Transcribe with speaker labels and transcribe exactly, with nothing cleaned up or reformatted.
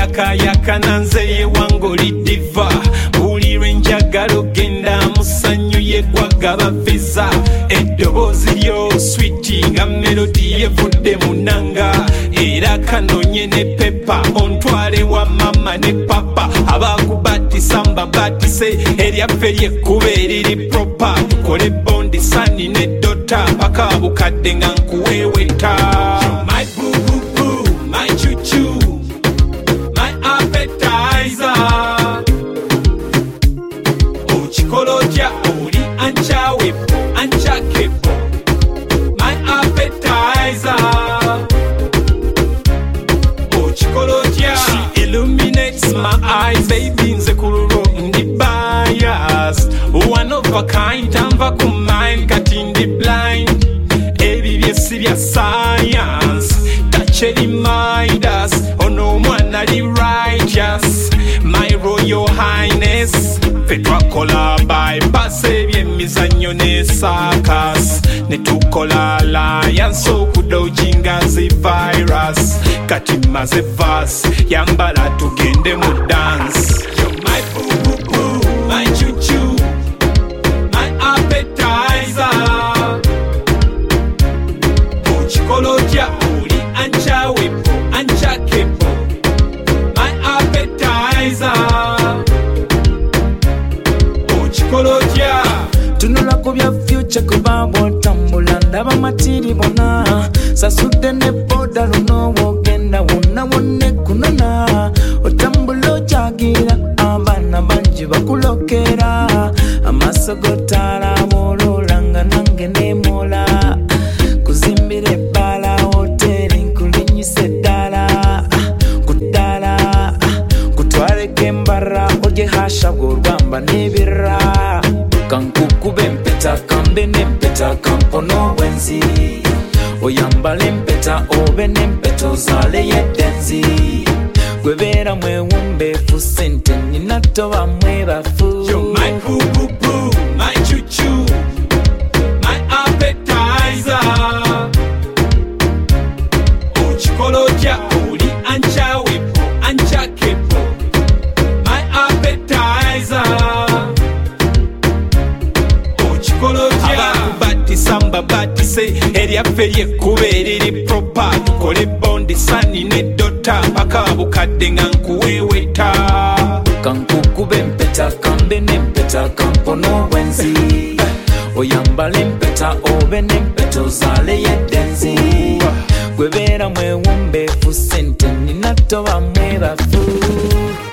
Speaker 1: yakayakana nze yewangoli diva bulirwe njagala ogenda musanyu yegwagaba visa eddoboozi lyo switi nga melodi yevudde munanga era kanonye ne pepa ontwale wa mama ne papa abakubatisa mbabatise eryaffe lyekkuba eriri propa tukole bondi sani ne dota paka bukadde nga nkuweeweta my boo boo boo my choo choo my appetizer ochikolotya oli anchawepo anchakepo my appetizer ochikolotya she illuminates my eyes baby nze kululwo ndi bias one of a kind anva ku mind kati ndi blind ebi byesi bya science tacheri midas ono omwana ali righteous my royal highness fetwakola bypass ebyemizannyo ne circus netukola alliance okudojinga zi virus kati maze verse yambala tugende mu dance my boo boo boo my choo choo my appetizer ochikolotya oli anchawepo anchakepo my appetizer ochikolotya
Speaker 2: tunula ku bya future kuba bwotambula ndaba matiri bona sasudde ne boda luno wogenda wonna wonne kunona otambula ojagira abaana bangi bakulokera amaaso gotala bololanga nange nemola kuzimbira ebbala hoteri nkulinyisa eddala kudala kutwaleko embara olye hasha bw'olwamba n'ebirra kankukube empeta kambe n'empeta kampono bwenzi oyambala empeta obe n'empeta ozaale yeddenzi gwebeera mwewumbeefu sente nina toba mwebafu
Speaker 1: my boo boo boo my choo choo my appetizer ochikolotya oli anchawepo anchakepo my appetizer ochikolotya abakubatisa mbabatise eryaffe lyekkuba eriri propa tukole bondi sani ne dota paka bukadde nga nkuweeweta
Speaker 2: kankukube empeta kambe n'empeta kampono bwenzi oyambala empeta obe n'empeta ozaale yeddenzi gwebeera mwewumbeefu sente nina toba mwebafu